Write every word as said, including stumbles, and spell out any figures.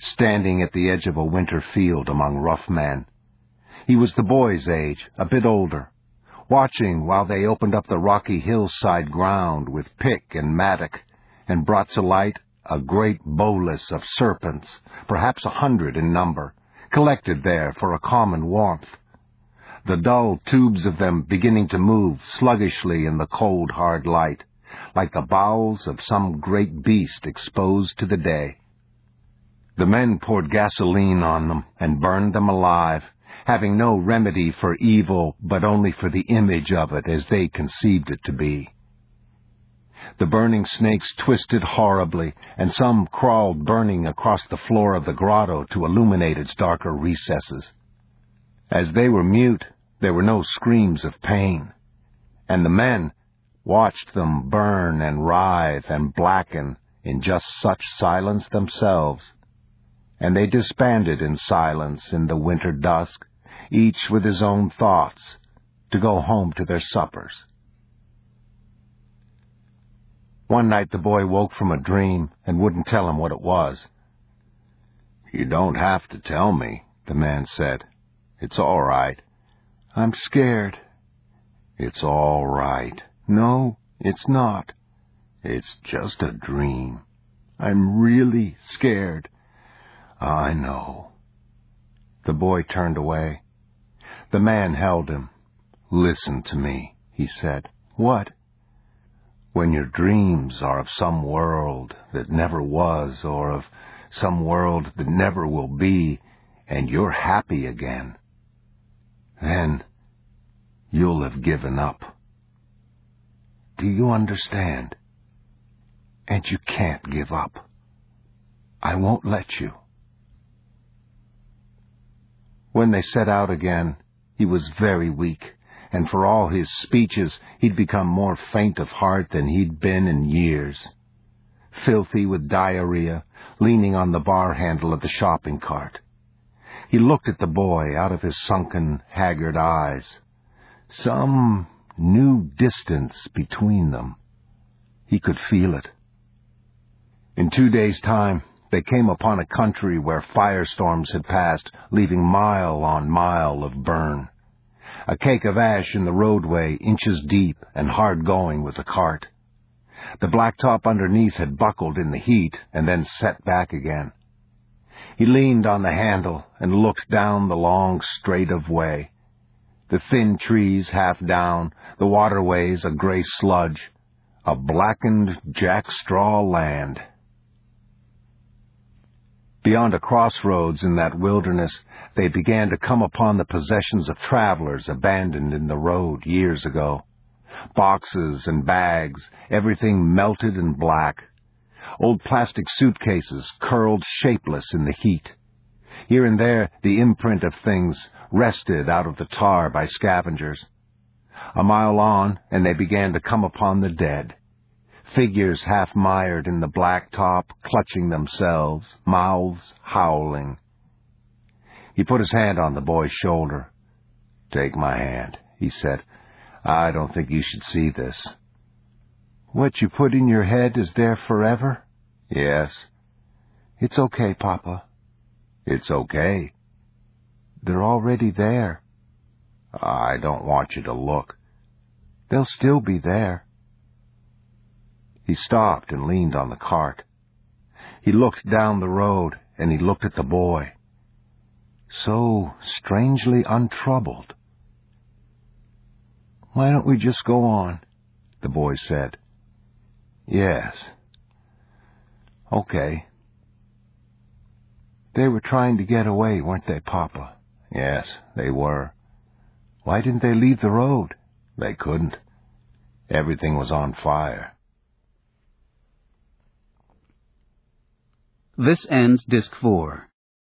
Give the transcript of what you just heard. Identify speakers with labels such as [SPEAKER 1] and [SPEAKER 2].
[SPEAKER 1] standing at the edge of a winter field among rough men. He was the boy's age, a bit older, watching while they opened up the rocky hillside ground with pick and mattock and brought to light a great bolus of serpents, perhaps a hundred in number, collected there for a common warmth, the dull tubes of them beginning to move sluggishly in the cold, hard light, like the bowels of some great beast exposed to the day. The men poured gasoline on them and burned them alive, having no remedy for evil but only for the image of it as they conceived it to be. The burning snakes twisted horribly, and some crawled burning across the floor of the grotto to illuminate its darker recesses. As they were mute, there were no screams of pain, and the men watched them burn and writhe and blacken in just such silence themselves, and they disbanded in silence in the winter dusk, each with his own thoughts, to go home to their suppers. One night the boy woke from a dream and wouldn't tell him what it was. "You don't have to tell me," the man said. "It's all right." "I'm scared." "It's all right." "No, it's not." "It's just a dream." "I'm really scared." "I know." The boy turned away. The man held him. "Listen to me," he said. "What?" "When your dreams are of some world that never was, or of some world that never will be, and you're happy again, then you'll have given up. Do you understand? And you can't give up. I won't let you." When they set out again, he was very weak, and for all his speeches, he'd become more faint of heart than he'd been in years. Filthy with diarrhea, leaning on the bar handle of the shopping cart. He looked at the boy out of his sunken, haggard eyes. Some new distance between them. He could feel it. In two days' time, they came upon a country where firestorms had passed, leaving mile on mile of burn. A cake of ash in the roadway, inches deep and hard going with the cart. The blacktop underneath had buckled in the heat and then set back again. He leaned on the handle and looked down the long straight of way. The thin trees half down, the waterways a gray sludge, a blackened jackstraw land. Beyond a crossroads in that wilderness, they began to come upon the possessions of travelers abandoned in the road years ago. Boxes and bags, everything melted and black. Old plastic suitcases curled shapeless in the heat. Here and there, the imprint of things rested out of the tar by scavengers. A mile on, and they began to come upon the dead. Figures half mired in the blacktop, clutching themselves, mouths howling. He put his hand on the boy's shoulder. "Take my hand," he said. "I don't think you should see this." "What you put in your head is there forever?" "Yes." "It's okay, Papa." "It's okay." "They're already there." "I don't want you to look." "They'll still be there." He stopped and leaned on the cart. He looked down the road, and he looked at the boy. So strangely untroubled. "Why don't we just go on?" the boy said. "Yes." "Okay." "They were trying to get away, weren't they, Papa?" "Yes, they were." "Why didn't they leave the road?" "They couldn't. Everything was on fire."
[SPEAKER 2] This ends Disc four.